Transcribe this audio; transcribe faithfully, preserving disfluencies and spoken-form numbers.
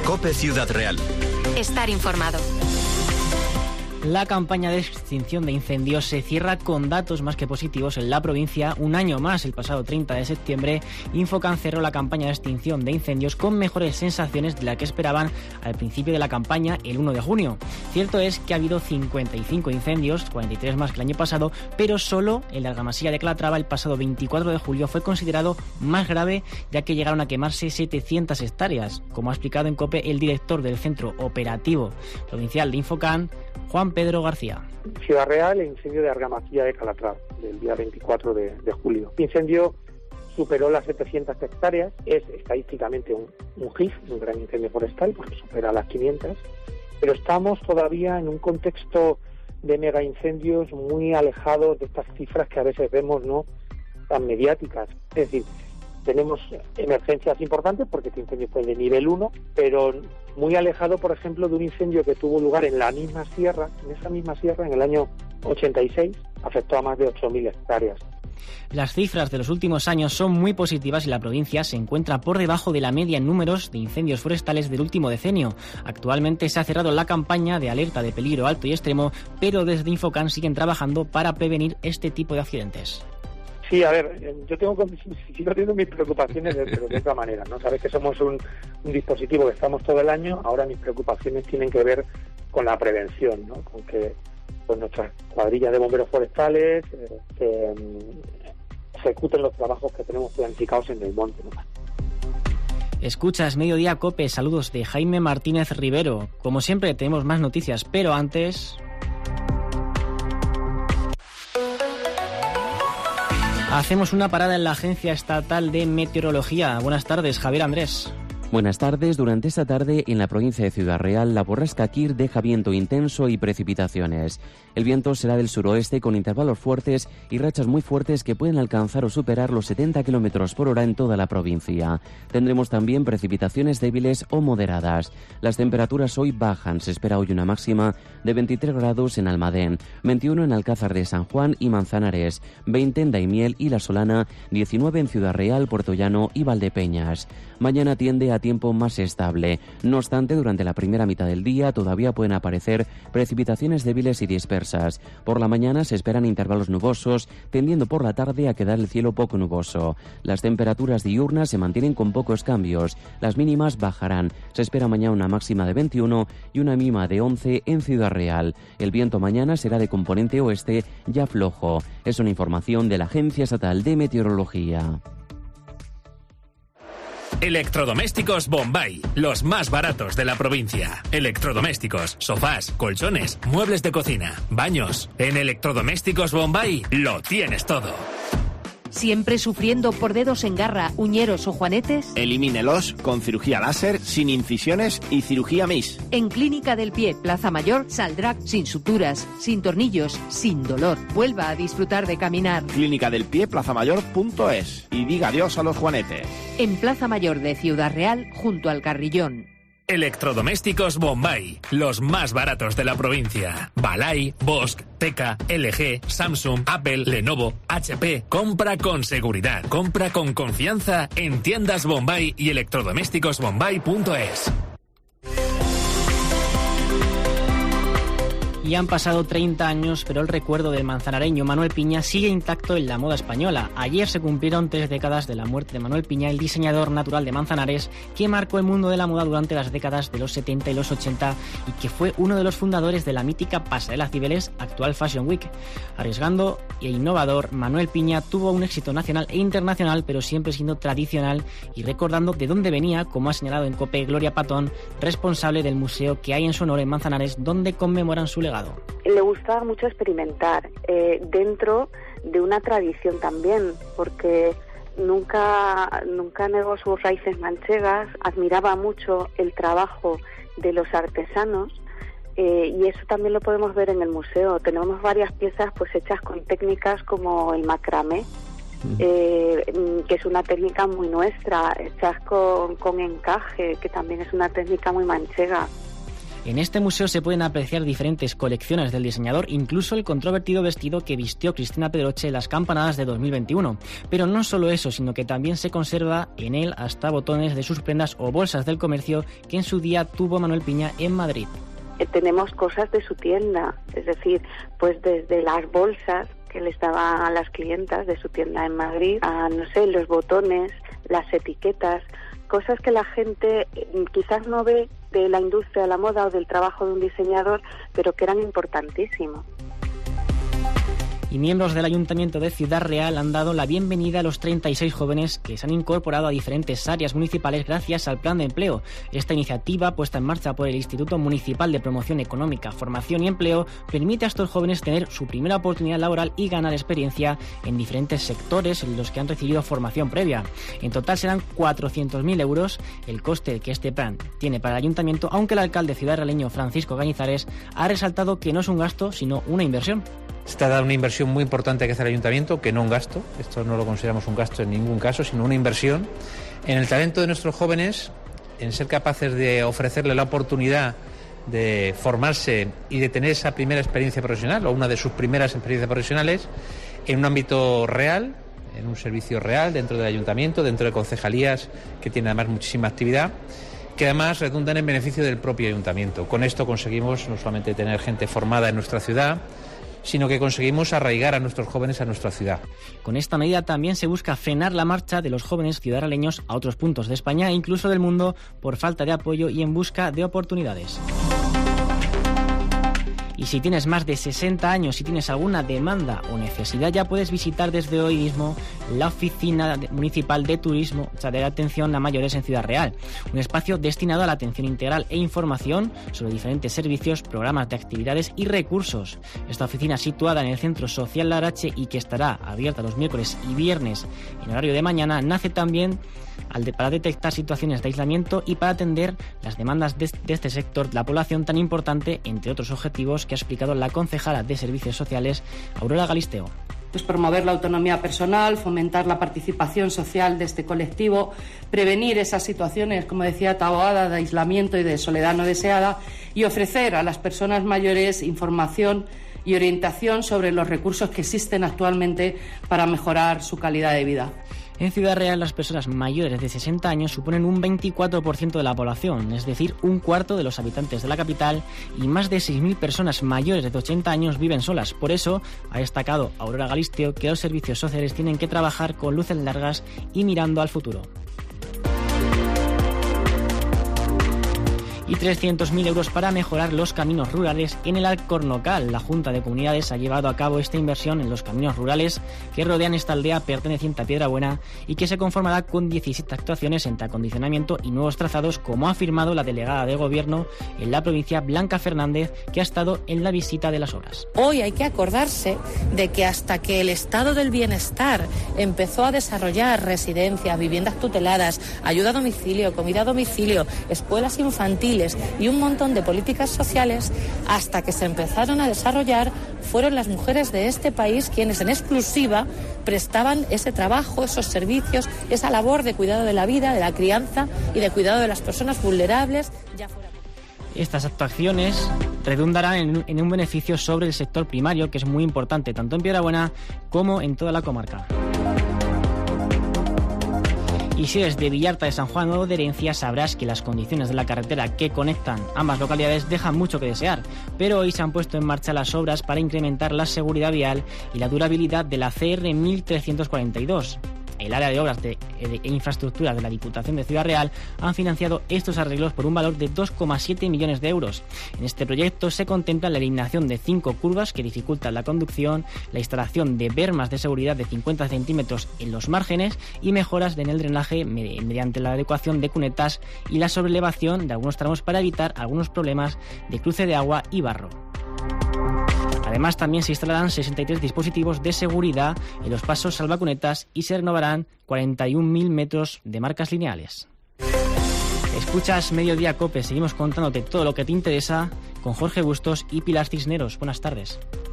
COPE Ciudad Real. Estar informado. La campaña de extinción de incendios se cierra con datos más que positivos en la provincia. Un año más, el pasado treinta de septiembre, Infocan cerró la campaña de extinción de incendios con mejores sensaciones de la que esperaban al principio de la campaña el uno de junio. Cierto es que ha habido cincuenta y cinco incendios, cuarenta y tres más que el año pasado, pero solo en la Argamasilla de Calatrava el pasado veinticuatro de julio fue considerado más grave, ya que llegaron a quemarse setecientas hectáreas, como ha explicado en COPE el director del Centro Operativo Provincial de Infocan, Juan Pedro García. Ciudad Real, el incendio de Argamasilla de Calatrava, del día veinticuatro de, de julio. El incendio superó las setecientas hectáreas, es estadísticamente un, un G I F, un gran incendio forestal, porque supera las quinientas, pero estamos todavía en un contexto de mega incendios muy alejados de estas cifras que a veces vemos, ¿no?, tan mediáticas. Es decir, tenemos emergencias importantes porque este incendio fue de nivel uno, pero muy alejado, por ejemplo, de un incendio que tuvo lugar en la misma sierra, en esa misma sierra, en el año ochenta y seis, afectó a más de ocho mil hectáreas. Las cifras de los últimos años son muy positivas y la provincia se encuentra por debajo de la media en números de incendios forestales del último decenio. Actualmente se ha cerrado la campaña de alerta de peligro alto y extremo, pero desde Infocan siguen trabajando para prevenir este tipo de accidentes. Sí, a ver, yo tengo sigo teniendo mis preocupaciones de, de otra manera, ¿no? Sabes que somos un, un dispositivo que estamos todo el año, ahora mis preocupaciones tienen que ver con la prevención, ¿no? Con que pues, nuestras cuadrillas de bomberos forestales eh, que, um, ejecuten los trabajos que tenemos planificados en el monte, ¿no? Escuchas Mediodía COPE, saludos de Jaime Martínez Rivero. Como siempre tenemos más noticias, pero antes... Hacemos una parada en la Agencia Estatal de Meteorología. Buenas tardes, Javier Andrés. Buenas tardes. Durante esta tarde, en la provincia de Ciudad Real, la borrasca Kir deja viento intenso y precipitaciones. El viento será del suroeste con intervalos fuertes y rachas muy fuertes que pueden alcanzar o superar los setenta kilómetros por hora en toda la provincia. Tendremos también precipitaciones débiles o moderadas. Las temperaturas hoy bajan. Se espera hoy una máxima de veintitrés grados en Almadén, veintiuno en Alcázar de San Juan y Manzanares, veinte en Daimiel y La Solana, diecinueve en Ciudad Real, Puertollano y Valdepeñas. Mañana tiende a tiempo más estable. No obstante, durante la primera mitad del día todavía pueden aparecer precipitaciones débiles y dispersas. Por la mañana se esperan intervalos nubosos, tendiendo por la tarde a quedar el cielo poco nuboso. Las temperaturas diurnas se mantienen con pocos cambios. Las mínimas bajarán. Se espera mañana una máxima de veintiuno y una mínima de once en Ciudad Real. El viento mañana será de componente oeste ya flojo. Es una información de la Agencia Estatal de Meteorología. Electrodomésticos Bombay, los más baratos de la provincia. Electrodomésticos, sofás, colchones, muebles de cocina, baños. En Electrodomésticos Bombay lo tienes todo. ¿Siempre sufriendo por dedos en garra, uñeros o juanetes? Elimínelos con cirugía láser, sin incisiones y cirugía M I S. En Clínica del Pie, Plaza Mayor, saldrá sin suturas, sin tornillos, sin dolor. Vuelva a disfrutar de caminar. Clínica del Pie, plaza mayor punto es. Y diga adiós a los juanetes. En Plaza Mayor de Ciudad Real, junto al Carrillón. Electrodomésticos Bombay, los más baratos de la provincia. Balay, Bosch, Teka, L G, Samsung, Apple, Lenovo, H P. Compra con seguridad, compra con confianza en tiendas Bombay y electrodomésticos bombay punto es. Y han pasado treinta años, pero el recuerdo del manzanareño Manuel Piña sigue intacto en la moda española. Ayer se cumplieron tres décadas de la muerte de Manuel Piña, el diseñador natural de Manzanares, que marcó el mundo de la moda durante las décadas de los setenta y los ochenta y que fue uno de los fundadores de la mítica Pasarela Cibeles, actual Fashion Week. Arriesgando e innovador, Manuel Piña tuvo un éxito nacional e internacional, pero siempre siendo tradicional y recordando de dónde venía, como ha señalado en COPE Gloria Patón, responsable del museo que hay en su honor en Manzanares, donde conmemoran su legado. Le gustaba mucho experimentar eh, dentro de una tradición también, porque nunca, nunca negó sus raíces manchegas, admiraba mucho el trabajo de los artesanos eh, y eso también lo podemos ver en el museo. Tenemos varias piezas pues hechas con técnicas como el macramé, eh, que es una técnica muy nuestra, hechas con, con encaje, que también es una técnica muy manchega. En este museo se pueden apreciar diferentes colecciones del diseñador, incluso el controvertido vestido que vistió Cristina Pedroche en las campanadas de dos mil veintiuno. Pero no solo eso, sino que también se conserva en él hasta botones de sus prendas o bolsas del comercio que en su día tuvo Manuel Piña en Madrid. Tenemos cosas de su tienda, es decir, pues desde las bolsas que les daba a las clientas de su tienda en Madrid, a, no sé, los botones, las etiquetas, cosas que la gente quizás no ve de la industria de la moda o del trabajo de un diseñador, pero que eran importantísimos. Y miembros del Ayuntamiento de Ciudad Real han dado la bienvenida a los treinta y seis jóvenes que se han incorporado a diferentes áreas municipales gracias al Plan de Empleo. Esta iniciativa, puesta en marcha por el Instituto Municipal de Promoción Económica, Formación y Empleo, permite a estos jóvenes tener su primera oportunidad laboral y ganar experiencia en diferentes sectores en los que han recibido formación previa. En total serán cuatrocientos mil euros el coste que este plan tiene para el Ayuntamiento, aunque el alcalde ciudadrealeño Francisco Cañizares ha resaltado que no es un gasto, sino una inversión. Se trata de una inversión muy importante que hace el Ayuntamiento, que no un gasto. Esto no lo consideramos un gasto en ningún caso, sino una inversión en el talento de nuestros jóvenes, en ser capaces de ofrecerle la oportunidad de formarse y de tener esa primera experiencia profesional o una de sus primeras experiencias profesionales en un ámbito real, en un servicio real dentro del Ayuntamiento, dentro de concejalías que tienen además muchísima actividad, que además redundan en beneficio del propio Ayuntamiento. Con esto conseguimos no solamente tener gente formada en nuestra ciudad, sino que conseguimos arraigar a nuestros jóvenes a nuestra ciudad. Con esta medida también se busca frenar la marcha de los jóvenes ciudadanos a otros puntos de España e incluso del mundo por falta de apoyo y en busca de oportunidades. Y si tienes más de sesenta años, si tienes alguna demanda o necesidad, ya puedes visitar desde hoy mismo la Oficina Municipal de Turismo, o sea, de Atención a Mayores en Ciudad Real, un espacio destinado a la atención integral e información sobre diferentes servicios, programas de actividades y recursos. Esta oficina, situada en el Centro Social Larache y que estará abierta los miércoles y viernes en horario de mañana, nace también al de, para detectar situaciones de aislamiento y para atender las demandas de, de este sector de la población tan importante, entre otros objetivos que ha explicado la concejala de Servicios Sociales, Aurora Galisteo. Pues promover la autonomía personal, fomentar la participación social de este colectivo, prevenir esas situaciones, como decía Taboada, de aislamiento y de soledad no deseada, y ofrecer a las personas mayores información y orientación sobre los recursos que existen actualmente para mejorar su calidad de vida. En Ciudad Real, las personas mayores de sesenta años suponen un veinticuatro por ciento de la población, es decir, un cuarto de los habitantes de la capital, y más de seis mil personas mayores de ochenta años viven solas. Por eso, ha destacado Aurora Galisteo que los servicios sociales tienen que trabajar con luces largas y mirando al futuro. Y trescientos mil euros para mejorar los caminos rurales en el Alcornocal. La Junta de Comunidades ha llevado a cabo esta inversión en los caminos rurales que rodean esta aldea perteneciente a Piedrabuena y que se conformará con diecisiete actuaciones entre acondicionamiento y nuevos trazados, como ha afirmado la delegada de Gobierno en la provincia, Blanca Fernández, que ha estado en la visita de las obras. Hoy hay que acordarse de que hasta que el Estado del Bienestar empezó a desarrollar residencias, viviendas tuteladas, ayuda a domicilio, comida a domicilio, escuelas infantiles y un montón de políticas sociales, hasta que se empezaron a desarrollar, fueron las mujeres de este país quienes en exclusiva prestaban ese trabajo, esos servicios, esa labor de cuidado de la vida, de la crianza y de cuidado de las personas vulnerables. Ya fuera... Estas actuaciones redundarán en, en un beneficio sobre el sector primario, que es muy importante tanto en Piedrabuena como en toda la comarca. Y si eres de Villarta de San Juan o de Herencia, sabrás que las condiciones de la carretera que conectan ambas localidades dejan mucho que desear, pero hoy se han puesto en marcha las obras para incrementar la seguridad vial y la durabilidad de la C R mil trescientos cuarenta y dos. El área de obras de, de infraestructura de la Diputación de Ciudad Real han financiado estos arreglos por un valor de dos coma siete millones de euros. En este proyecto se contempla la eliminación de cinco curvas que dificultan la conducción, la instalación de bermas de seguridad de cincuenta centímetros en los márgenes y mejoras en el drenaje mediante la adecuación de cunetas y la sobrelevación de algunos tramos para evitar algunos problemas de cruce de agua y barro. Además, también se instalarán sesenta y tres dispositivos de seguridad en los pasos salvacunetas y se renovarán cuarenta y un mil metros de marcas lineales. Escuchas Mediodía Cope, seguimos contándote todo lo que te interesa con Jorge Bustos y Pilar Cisneros. Buenas tardes.